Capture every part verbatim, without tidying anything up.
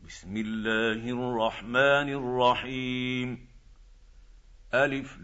بسم الله الرحمن الرحيم. ألف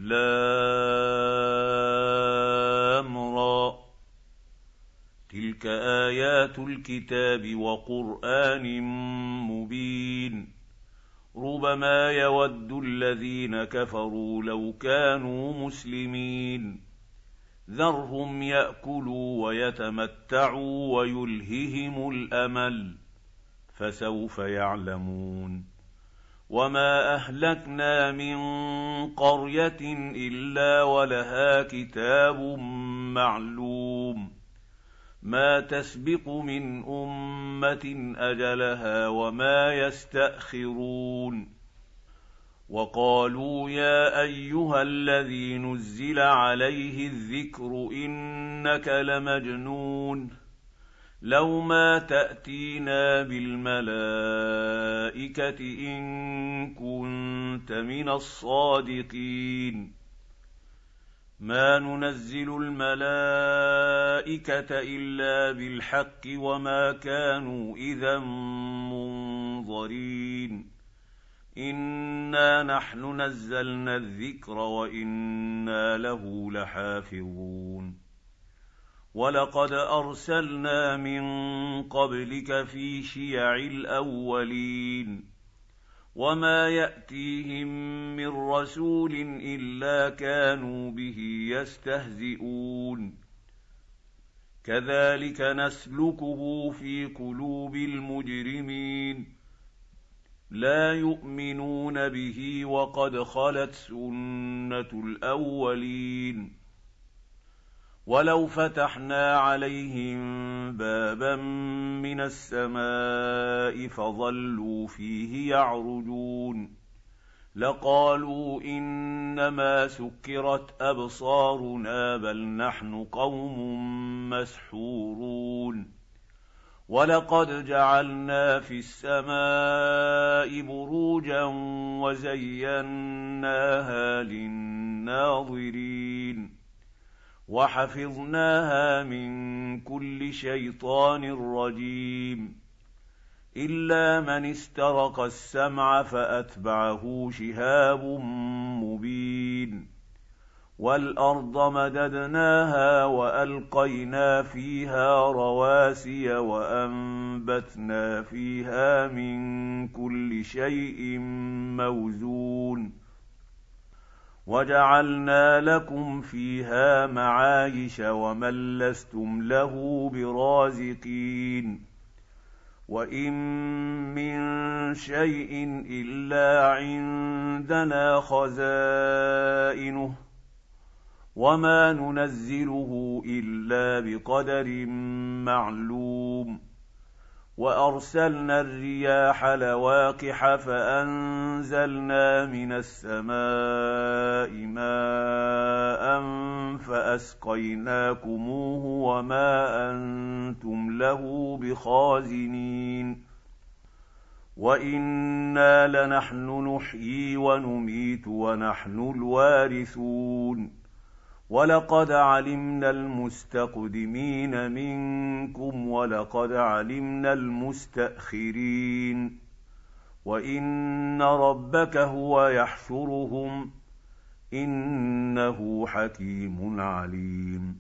لام را. تلك آيات الكتاب وقرآن مبين. ربما يود الذين كفروا لو كانوا مسلمين. ذرهم يأكلوا ويتمتعوا ويلههم الأمل، فسوف يعلمون. وما أهلكنا من قرية إلا ولها كتاب معلوم، ما تسبق من أمة أجلها وما يستأخرون. وقالوا يا أيها الذي نزل عليه الذكر إنك لمجنون، لو ما تأتينا بالملائكة إن كنت من الصادقين. ما ننزل الملائكة إلا بالحق وما كانوا إذا منظرين. إنا نحن نزلنا الذكر وإنا له لحافظون. ولقد أرسلنا من قبلك في شيع الأولين، وما يأتيهم من رسول إلا كانوا به يستهزئون. كذلك نسلكه في قلوب المجرمين، لا يؤمنون به وقد خلت سنة الأولين. ولو فتحنا عليهم بابا من السماء فظلوا فيه يعرجون لقالوا إنما سكرت أبصارنا بل نحن قوم مسحورون. ولقد جعلنا في السماء بروجا وزيناها للناظرين وحفظناها من كل شيطان رجيم، إلا من استرق السمع فأتبعه شهاب مبين. والأرض مددناها وألقينا فيها رواسي وأنبتنا فيها من كل شيء موزون، وجعلنا لكم فيها معايش ومن لستم له برازقين. وإن من شيء إلا عندنا خزائنه وما ننزله إلا بقدر معلوم. وأرسلنا الرياح لواقح فأنزلنا من السماء ماء فأسقيناكموه وما أنتم له بخازنين. وإنا لنحن نحيي ونميت ونحن الوارثون. ولقد علمنا المستقدمين منكم ولقد علمنا المستأخرين. وإن ربك هو يحشرهم إنه حكيم عليم.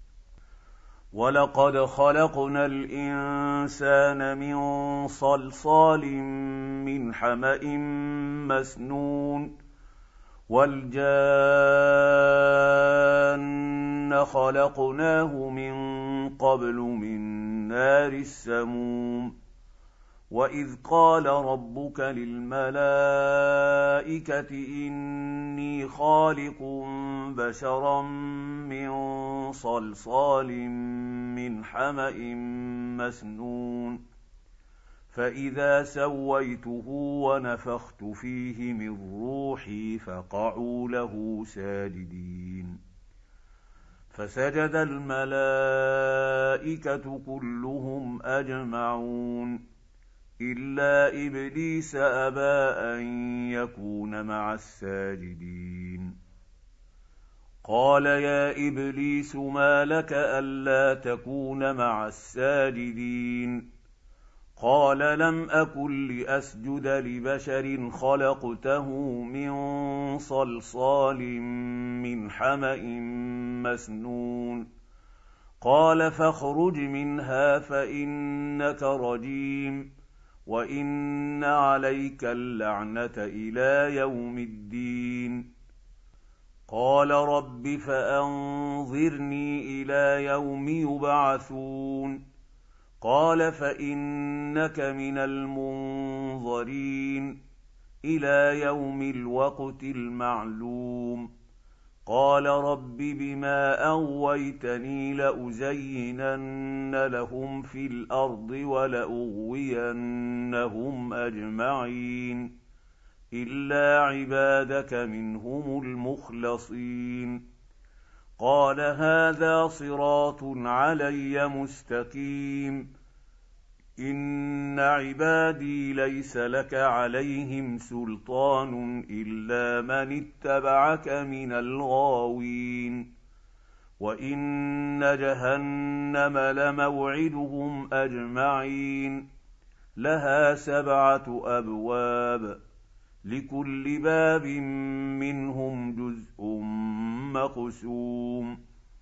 ولقد خلقنا الإنسان من صلصال من حمأ مسنون والجان خلقناه من قبل من نار السموم. وإذ قال ربك للملائكة إني خالق بشرا من صلصال من حمأ مسنون فإذا سويته ونفخت فيه من روحي فقعوا له ساجدين. فسجد الملائكة كلهم أجمعون إلا إبليس أبى أن يكون مع الساجدين. قال يا إبليس ما لك ألا تكون مع الساجدين؟ قال لم أكن لأسجد لبشر خلقته من صلصال من حمأ مسنون قال فاخرج منها فإنك رجيم وإن عليك اللعنة إلى يوم الدين قال رب فأنظرني إلى يوم يبعثون قال فإنك من المنظرين إلى يوم الوقت المعلوم قال رب بما أغويتني لأزينن لهم في الأرض ولأغوينهم أجمعين إلا عبادك منهم المخلصين قال هذا صراط علي مستقيم إن عبادي ليس لك عليهم سلطان إلا من اتبعك من الغاوين وإن جهنم لموعدهم أجمعين لها سبعة أبواب لكل باب منهم جزء مقسوم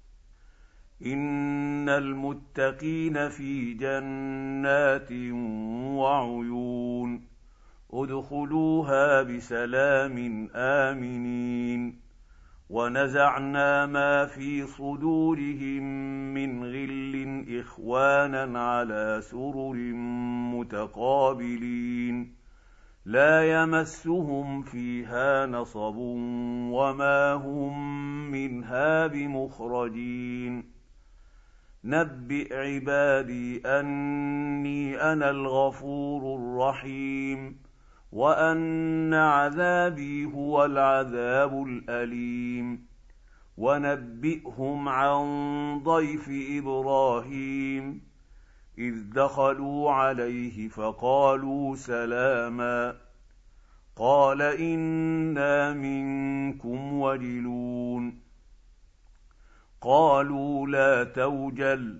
إن المتقين في جنات وعيون ادخلوها بسلام آمنين ونزعنا ما في صدورهم من غل إخوانا على سرر متقابلين لا يمسهم فيها نصب وما هم منها بمخرجين نبئ عبادي أني أنا الغفور الرحيم وأن عذابي هو العذاب الأليم ونبئهم عن ضيف إبراهيم إذ دخلوا عليه فقالوا سلاما قال إنا منكم وجلون قالوا لا توجل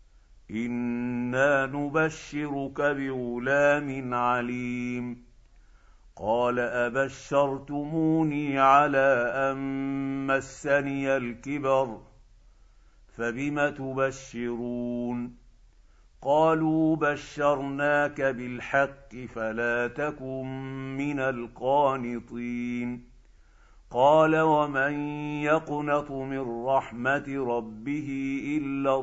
إنا نبشرك بغلام عليم قال أبشرتموني على أن مسني الكبر فبم تبشرون قالوا بشرناك بالحق فلا تكن من القانطين قال ومن يقنط من رحمة ربه إلا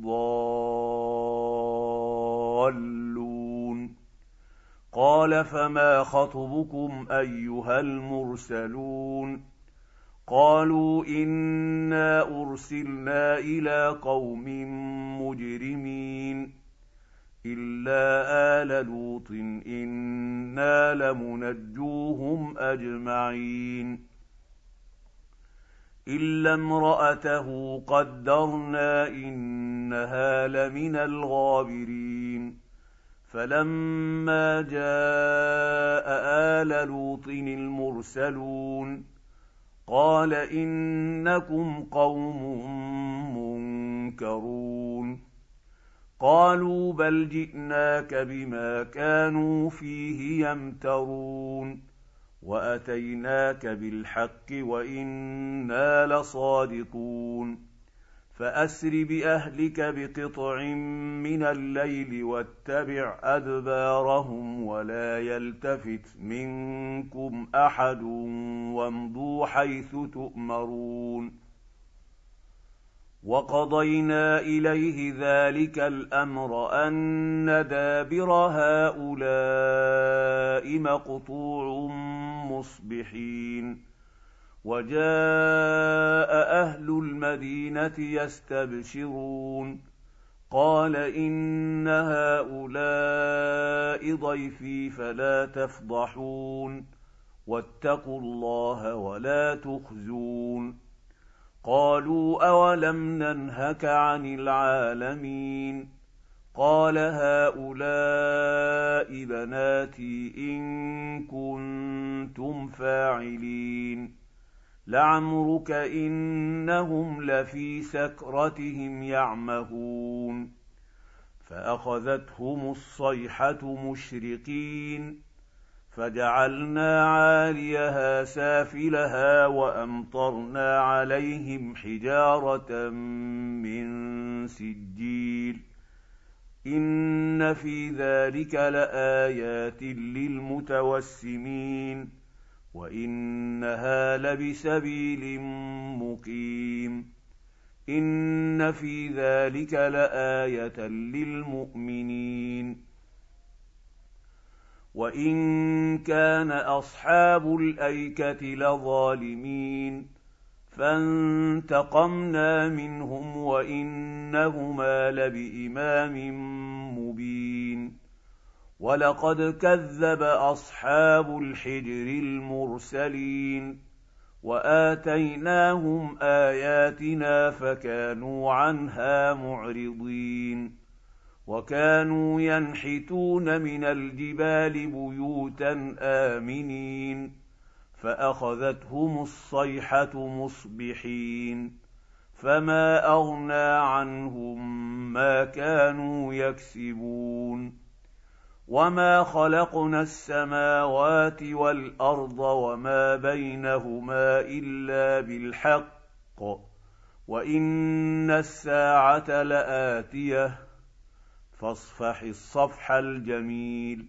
الضالون قال فما خطبكم أيها المرسلون قالوا إنا أرسلنا إلى قوم مجرمين إلا آل لوط إنا لمنجوهم أجمعين إلا امرأته قدرنا إنها لمن الغابرين فلما جاء آل لوط المرسلون قال إنكم قوم منكرون قالوا بل جئناك بما كانوا فيه يمترون وأتيناك بالحق وإنا لصادقون فأسر بأهلك بقطع من الليل واتبع أدبارهم ولا يلتفت منكم أحد وامضوا حيث تؤمرون وقضينا إليه ذلك الأمر أن دابر هؤلاء مقطوع مصبحين وجاء أهل المدينة يستبشرون قال إن هؤلاء ضيفي فلا تفضحون واتقوا الله ولا تخزون قالوا أولم ننهك عن العالمين قال هؤلاء بناتي إن كنتم فاعلين لعمرك إنهم لفي سكرتهم يعمهون فأخذتهم الصيحة مشرقين فجعلنا عاليها سافلها وأمطرنا عليهم حجارة من سجيل إن في ذلك لآيات للمتوسمين وإنها لبسبيل مقيم إن في ذلك لآية للمؤمنين وإن كان أصحاب الأيكة لظالمين فانتقمنا منهم وإنهما لبإمام مبين ولقد كذب أصحاب الحجر المرسلين وآتيناهم آياتنا فكانوا عنها معرضين وكانوا ينحتون من الجبال بيوتا آمنين فأخذتهم الصيحة مصبحين فما أغنى عنهم ما كانوا يكسبون وما خلقنا السماوات والأرض وما بينهما إلا بالحق وإن الساعة لآتية فاصفح الصفح الجميل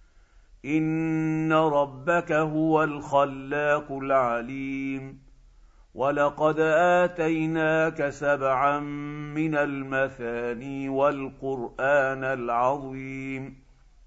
إن ربك هو الخلاق العليم ولقد آتيناك سبعا من المثاني والقرآن العظيم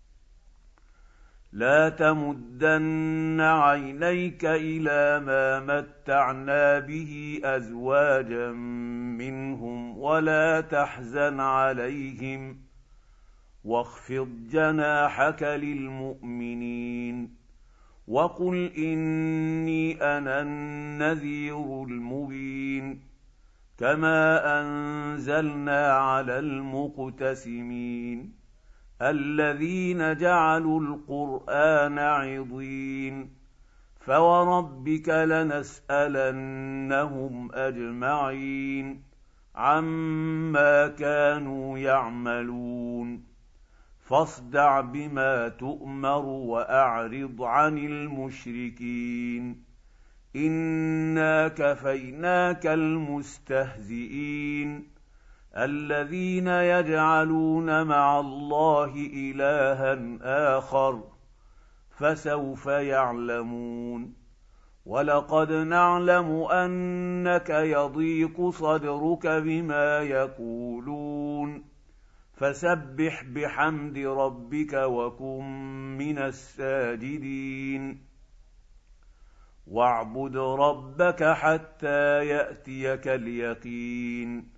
لا تمدن عينيك إلى ما متعنا به أزواجا منهم ولا تحزن عليهم واخفض جناحك للمؤمنين وقل إني أنا النذير المبين كما أنزلنا على المقتسمين الذين جعلوا القرآن عضين فوربك لنسألنهم أجمعين عما كانوا يعملون فاصدع بما تؤمر وأعرض عن المشركين إنا كفيناك المستهزئين الذين يجعلون مع الله إلها آخر فسوف يعلمون ولقد نعلم أنك يضيق صدرك بما يقولون فسبح بحمد ربك وكن من الساجدين واعبد ربك حتى يأتيك اليقين